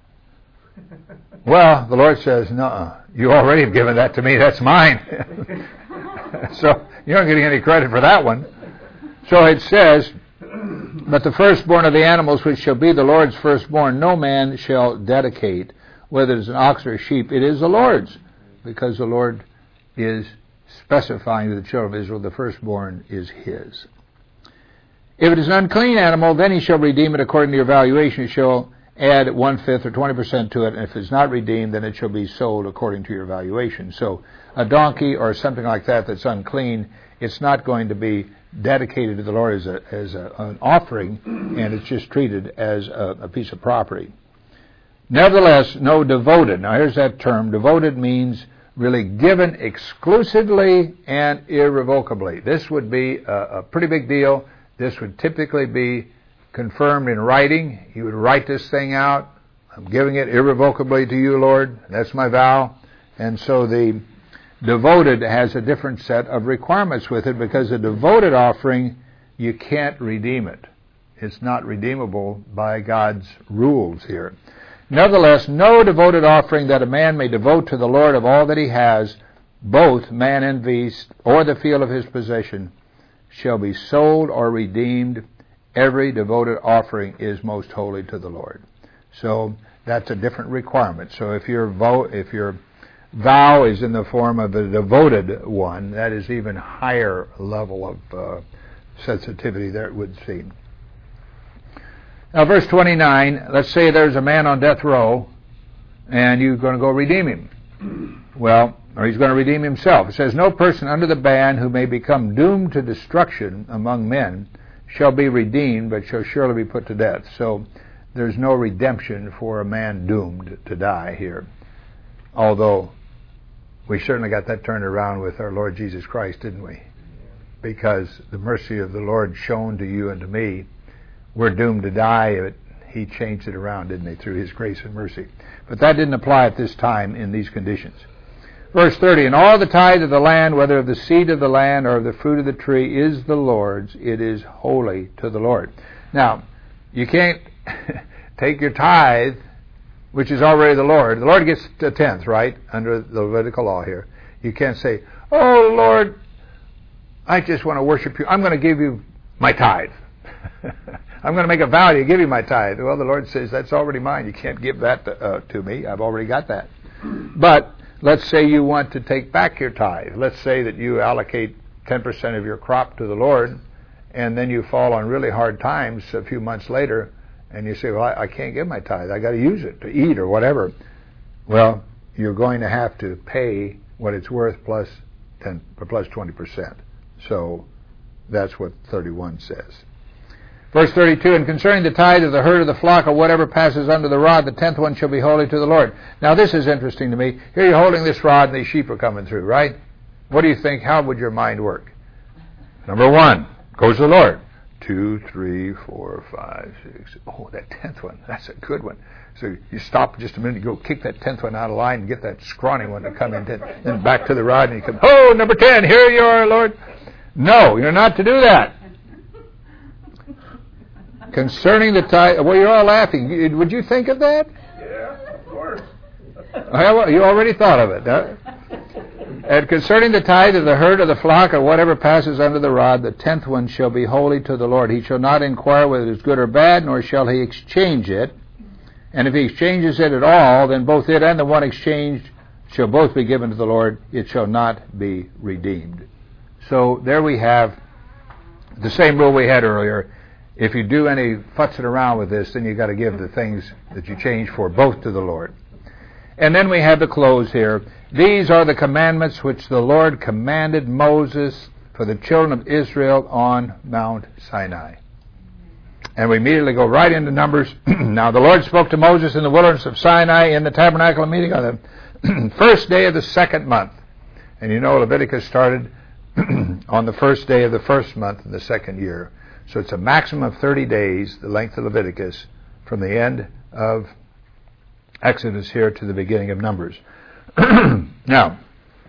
Well, the Lord says, no, you already have given that to me. That's mine. So you're not getting any credit for that one. So it says, but the firstborn of the animals which shall be the Lord's firstborn, no man shall dedicate, whether it's an ox or a sheep. It is the Lord's, because the Lord is specifying to the children of Israel the firstborn is his. If it is an unclean animal, then he shall redeem it according to your valuation. He shall add 1/5 or 20% to it, and if it's not redeemed, then it shall be sold according to your valuation. So a donkey or something like that that's unclean, it's not going to be dedicated to the Lord as an offering, and it's just treated as a piece of property. Nevertheless, no devoted. Now here's that term. Devoted means really given exclusively and irrevocably. This would be a pretty big deal. This would typically be confirmed in writing. He would write this thing out. I'm giving it irrevocably to you, Lord. That's my vow. And so the devoted has a different set of requirements with it, because a devoted offering, you can't redeem it. It's not redeemable by God's rules here. Nevertheless, no devoted offering that a man may devote to the Lord of all that he has, both man and beast, or the field of his possession, shall be sold or redeemed. Every devoted offering is most holy to the Lord. So that's a different requirement. So if your vow is in the form of a devoted one, that is even higher level of sensitivity there, it would seem. Now verse 29, let's say there's a man on death row and you're going to go redeem him. Well, or he's going to redeem himself. It says, no person under the ban who may become doomed to destruction among men shall be redeemed, but shall surely be put to death. So there's no redemption for a man doomed to die here. Although we certainly got that turned around with our Lord Jesus Christ, didn't we? Because the mercy of the Lord shown to you and to me, we're doomed to die. But he changed it around, didn't he, through his grace and mercy. But that didn't apply at this time in these conditions. Verse 30, and all the tithe of the land, whether of the seed of the land or of the fruit of the tree, is the Lord's. It is holy to the Lord. Now, you can't take your tithe, which is already the Lord. The Lord gets a tenth, right, under the Levitical law here. You can't say, oh, Lord, I just want to worship you. I'm going to give you my tithe. I'm going to make a vow to give you my tithe. Well, the Lord says, that's already mine. You can't give that to me. I've already got that. But let's say you want to take back your tithe. Let's say that you allocate 10% of your crop to the Lord, and then you fall on really hard times a few months later, and you say, well, I can't give my tithe. I got to use it to eat or whatever. Well, you're going to have to pay what it's worth plus 20%. So that's what 31 says. Verse 32, and concerning the tithe of the herd of the flock or whatever passes under the rod, the 10th one shall be holy to the Lord. Now this is interesting to me. Here you're holding this rod and these sheep are coming through, right? What do you think? How would your mind work? Number 1, goes to the Lord. 2, 3, 4, 5, 6. Oh, that 10th one, that's a good one. So you stop just a minute, you go kick that 10th one out of line and get that scrawny one to come in, then back to the rod and you come, oh, number 10, here you are, Lord. No, you're not to do that. Concerning the tithe, well, you're all laughing. Would you think of that? Yeah, of course. Well, you already thought of it, huh? And concerning the tithe of the herd of the flock or whatever passes under the rod, the 10th one shall be holy to the Lord. He shall not inquire whether it is good or bad, nor shall he exchange it. And if he exchanges it at all, then both it and the one exchanged shall both be given to the Lord. It shall not be redeemed. So there we have the same rule we had earlier. If you do any futzing around with this, then you've got to give the things that you change for both to the Lord. And then we have the close here. These are the commandments which the Lord commanded Moses for the children of Israel on Mount Sinai. And we immediately go right into Numbers. Now the Lord spoke to Moses in the wilderness of Sinai in the tabernacle of meeting on the first day of the second month. And you know Leviticus started on the first day of the first month of the second year. So it's a maximum of 30 days, the length of Leviticus, from the end of Exodus here to the beginning of Numbers. Now,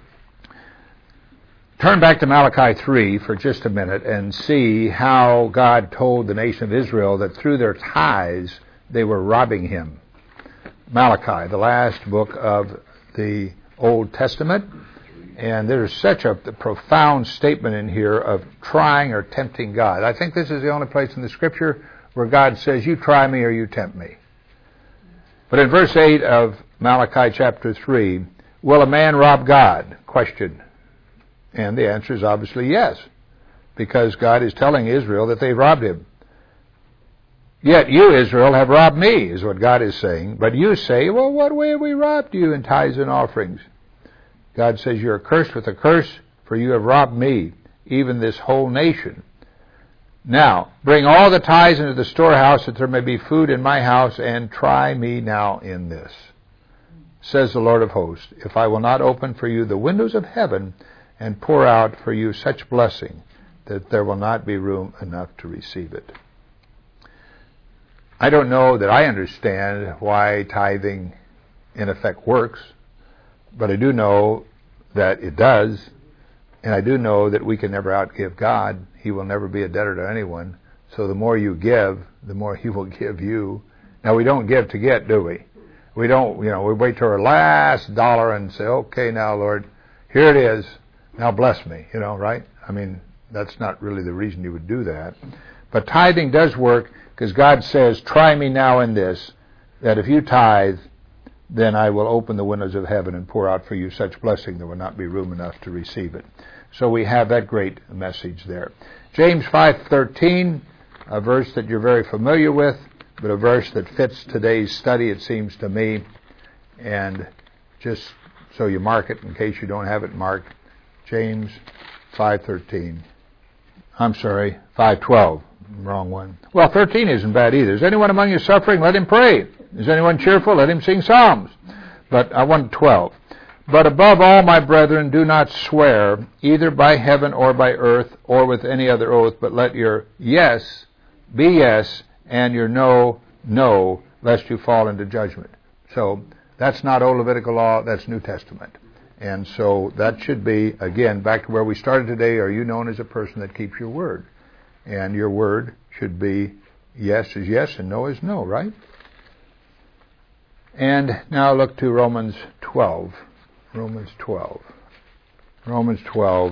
turn back to Malachi 3 for just a minute and see how God told the nation of Israel that through their tithes they were robbing him. Malachi, the last book of the Old Testament. And there's such a profound statement in here of trying or tempting God. I think this is the only place in the Scripture where God says, you try me or you tempt me. But in verse 8 of Malachi chapter 3, will a man rob God? Question. And the answer is obviously yes, because God is telling Israel that they robbed him. Yet you, Israel, have robbed me, is what God is saying. But you say, well, what way have we robbed you in tithes and offerings? God says, you're accursed with a curse, for you have robbed me, even this whole nation. Now, bring all the tithes into the storehouse, that there may be food in my house, and try me now in this, says the Lord of hosts, if I will not open for you the windows of heaven, and pour out for you such blessing, that there will not be room enough to receive it. I don't know that I understand why tithing in effect works, but I do know that it does, and I do know that we can never outgive God. He will never be a debtor to anyone. So the more you give, the more he will give you. Now, we don't give to get, do we? We don't, we wait till our last dollar and say, okay, now, Lord, here it is. Now bless me, right? I mean, that's not really the reason you would do that. But tithing does work because God says, try me now in this, that if you tithe, then I will open the windows of heaven and pour out for you such blessing there will not be room enough to receive it. So we have that great message there. James 5:13, a verse that you're very familiar with, but a verse that fits today's study, it seems to me. And just so you mark it in case you don't have it marked, James 5:13. I'm sorry, 5:12. Wrong one. Well, 13 isn't bad either. Is anyone among you suffering? Let him pray. Is anyone cheerful? Let him sing psalms. But I want 12. But above all, my brethren, do not swear, either by heaven or by earth, or with any other oath, but let your yes be yes, and your no, no, lest you fall into judgment. So that's not Old Levitical law, that's New Testament. And so that should be, again, back to where we started today, are you known as a person that keeps your word? And your word should be yes is yes and no is no, right? And now look to Romans 12. Romans 12. Romans 12.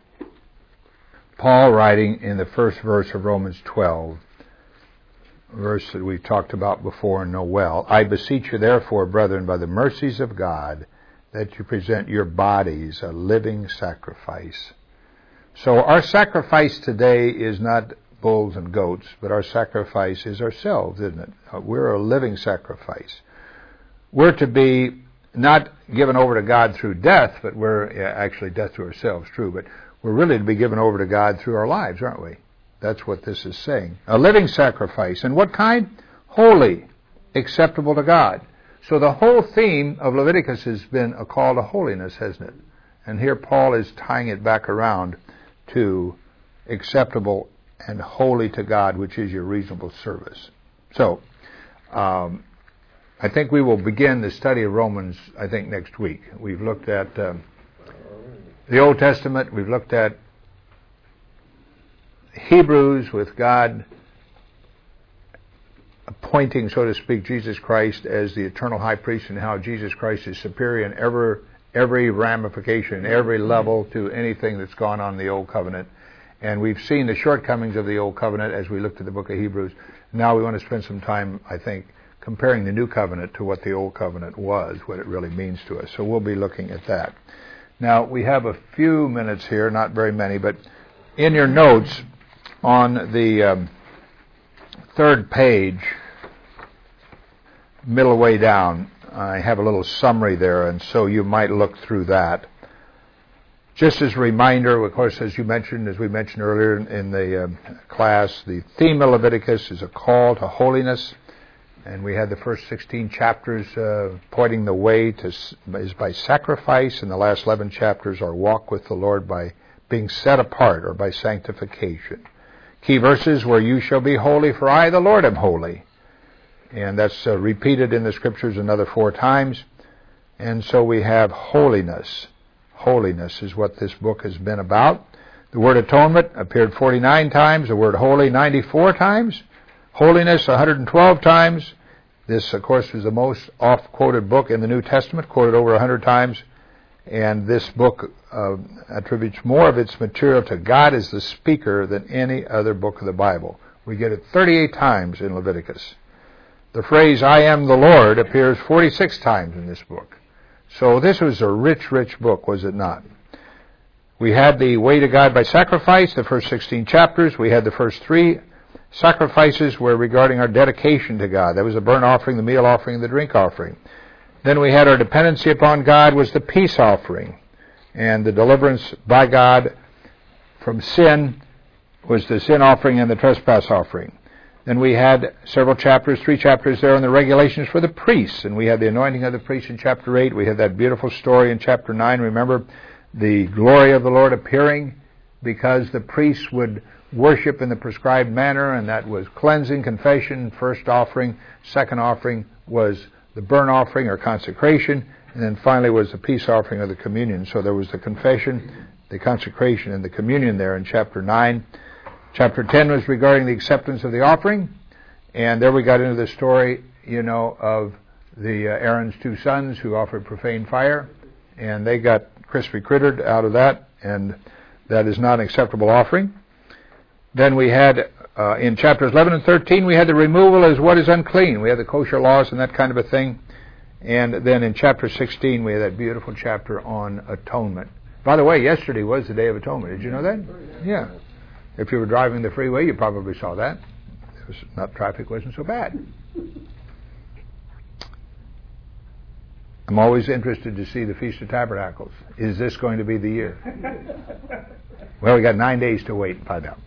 Paul writing in the first verse of Romans 12, a verse that we've talked about before and know well. I beseech you therefore, brethren, by the mercies of God, that you present your bodies a living sacrifice. So our sacrifice today is not bulls and goats, but our sacrifice is ourselves, isn't it? We're a living sacrifice. We're to be not given over to God through death, but we're actually death to ourselves, true, but we're really to be given over to God through our lives, aren't we? That's what this is saying. A living sacrifice. And what kind? Holy, acceptable to God. So the whole theme of Leviticus has been a call to holiness, hasn't it? And here Paul is tying it back around to acceptable and holy to God, which is your reasonable service. So, I think we will begin the study of Romans, next week. We've looked at the Old Testament. We've looked at Hebrews with God appointing, so to speak, Jesus Christ as the eternal high priest, and how Jesus Christ is superior in every ramification, every level to anything that's gone on in the Old Covenant. And we've seen the shortcomings of the Old Covenant as we looked at the book of Hebrews. Now we want to spend some time, comparing the New Covenant to what the Old Covenant was, what it really means to us. So we'll be looking at that. Now, we have a few minutes here, not very many, but in your notes on the third page, middle way down, I have a little summary there, and so you might look through that. Just as a reminder, of course, as we mentioned earlier in the class, the theme of Leviticus is a call to holiness. And we had the first 16 chapters pointing the way is by sacrifice, and the last 11 chapters are walk with the Lord by being set apart or by sanctification. Key verses where you shall be holy, for I, the Lord, am holy. And that's repeated in the Scriptures another 4 times. And so we have holiness. Holiness is what this book has been about. The word atonement appeared 49 times, the word holy 94 times. Holiness 112 times. This, of course, is the most oft-quoted book in the New Testament, quoted over 100 times. And this book attributes more of its material to God as the speaker than any other book of the Bible. We get it 38 times in Leviticus. The phrase, I am the Lord, appears 46 times in this book. So this was a rich, rich book, was it not? We had the way to God by sacrifice, the first 16 chapters. We had the first 3 sacrifices were regarding our dedication to God. That was the burnt offering, the meal offering, and the drink offering. Then we had our dependency upon God was the peace offering. And the deliverance by God from sin was the sin offering and the trespass offering. Then we had several chapters, 3 chapters there on the regulations for the priests. And we had the anointing of the priests in chapter 8. We had that beautiful story in chapter 9. Remember the glory of the Lord appearing because the priests would worship in the prescribed manner, and that was cleansing, confession, first offering. Second offering was the burnt offering or consecration, and then finally was the peace offering of the communion. So there was the confession, the consecration, and the communion there in chapter 9. Chapter 10 was regarding the acceptance of the offering, and there we got into the story, of the Aaron's 2 sons who offered profane fire, and they got crispy crittered out of that, and that is not an acceptable offering. Then we had, in chapters 11 and 13, we had the removal as what is unclean. We had the kosher laws and that kind of a thing. And then in chapter 16, we had that beautiful chapter on atonement. By the way, yesterday was the Day of Atonement. Did you know that? Yeah. If you were driving the freeway, you probably saw that. Traffic wasn't so bad. I'm always interested to see the Feast of Tabernacles. Is this going to be the year? Well, we got 9 days to wait and find out.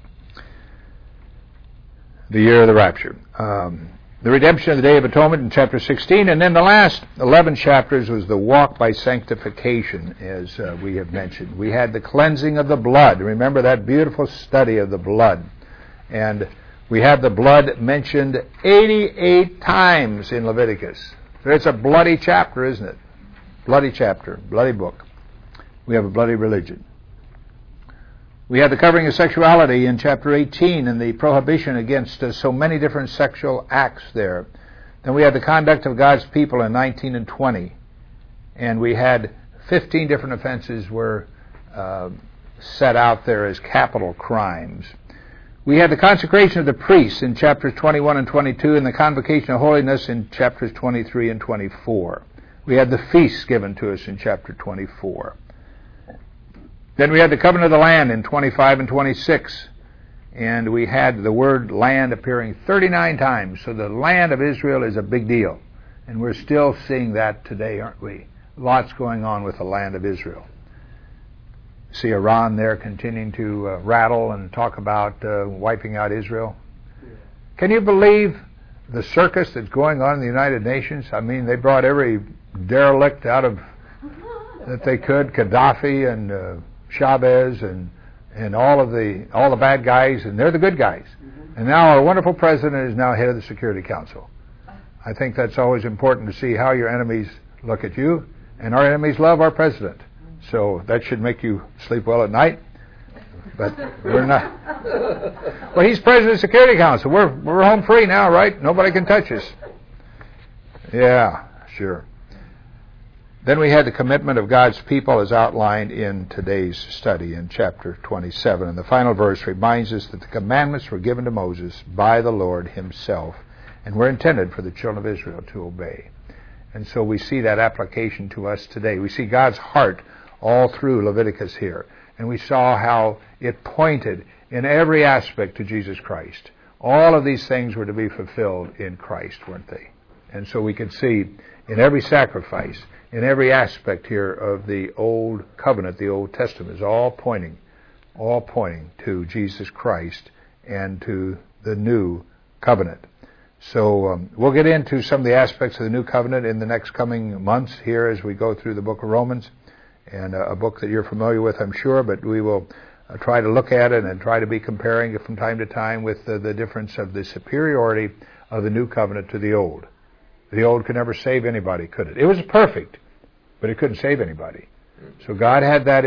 The year of the rapture. The redemption of the Day of Atonement in chapter 16, and then the last 11 chapters was the walk by sanctification, as we have mentioned. We had the cleansing of the blood. Remember that beautiful study of the blood. And we have the blood mentioned 88 times in Leviticus. So it's a bloody chapter, isn't it? Bloody chapter, bloody book. We have a bloody religion. We have the covering of sexuality in chapter 18 and the prohibition against so many different sexual acts there. Then we had the conduct of God's people in 19 and 20. And we had 15 different offenses were set out there as capital crimes. We had the consecration of the priests in chapters 21 and 22 and the convocation of holiness in chapters 23 and 24. We had the feasts given to us in chapter 24. Then we had the covenant of the land in 25 and 26. And we had the word land appearing 39 times. So the land of Israel is a big deal. And we're still seeing that today, aren't we? Lots going on with the land of Israel. See Iran there continuing to rattle and talk about wiping out Israel. Can you believe the circus that's going on in the United Nations? I mean, they brought every derelict out of that they could, Gaddafi and Chavez and all the bad guys, and they're the good guys. And now our wonderful president is now head of the Security Council. I think that's always important to see how your enemies look at you, and our enemies love our president. So that should make you sleep well at night. But we're not. Well, he's president of the Security Council. We're home free now, right? Nobody can touch us. Yeah, sure. Then we had the commitment of God's people as outlined in today's study in chapter 27. And the final verse reminds us that the commandments were given to Moses by the Lord himself and were intended for the children of Israel to obey. And so we see that application to us today. We see God's heart all through Leviticus here. And we saw how it pointed in every aspect to Jesus Christ. All of these things were to be fulfilled in Christ, weren't they? And so we could see in every sacrifice, in every aspect here of the Old Covenant, the Old Testament, is all pointing to Jesus Christ and to the New Covenant. So we'll get into some of the aspects of the New Covenant in the next coming months here as we go through the book of Romans, and a book that you're familiar with, I'm sure, but we will try to look at it and try to be comparing it from time to time with the difference of the superiority of the New Covenant to the Old. The Old could never save anybody, could it? It was perfect, but it couldn't save anybody. So God had that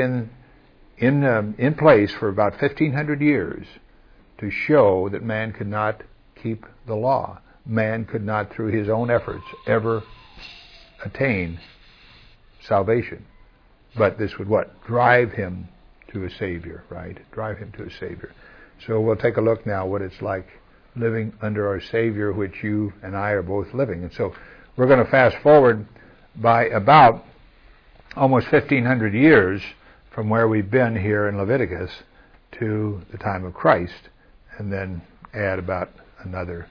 in place for about 1,500 years to show that man could not keep the law. Man could not, through his own efforts, ever attain salvation. But this would what? Drive him to a Savior, right? Drive him to a Savior. So we'll take a look now what it's like living under our Savior, which you and I are both living. And so we're going to fast forward by about almost 1,500 years from where we've been here in Leviticus to the time of Christ, and then add about another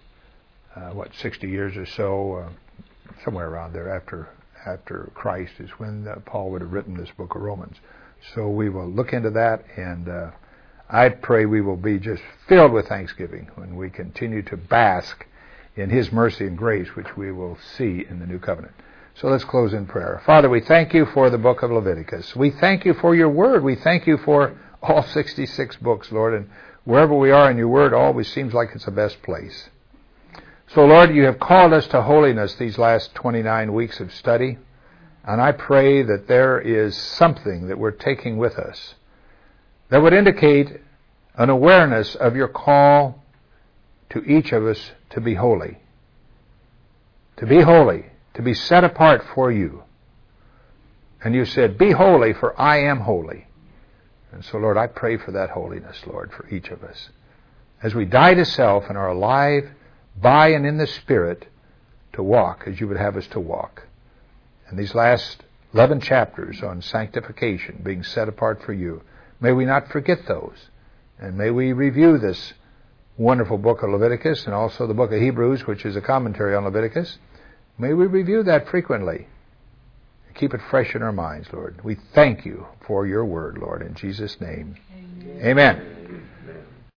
60 years or so, somewhere around there after Christ is when Paul would have written this book of Romans. So we will look into that, and I pray we will be just filled with thanksgiving when we continue to bask in his mercy and grace, which we will see in the New Covenant. So let's close in prayer. Father, we thank you for the book of Leviticus. We thank you for your word. We thank you for all 66 books, Lord, and wherever we are in your word always seems like it's the best place. So, Lord, you have called us to holiness these last 29 weeks of study, and I pray that there is something that we're taking with us that would indicate an awareness of your call to each of us to be holy. To be holy, to be set apart for you. And you said, be holy, for I am holy. And so, Lord, I pray for that holiness, Lord, for each of us. As we die to self and are alive by and in the Spirit to walk as you would have us to walk. And these last 11 chapters on sanctification, being set apart for you, may we not forget those. And may we review this wonderful book of Leviticus and also the book of Hebrews, which is a commentary on Leviticus. May we review that frequently. Keep it fresh in our minds, Lord. We thank you for your word, Lord, in Jesus' name. Amen.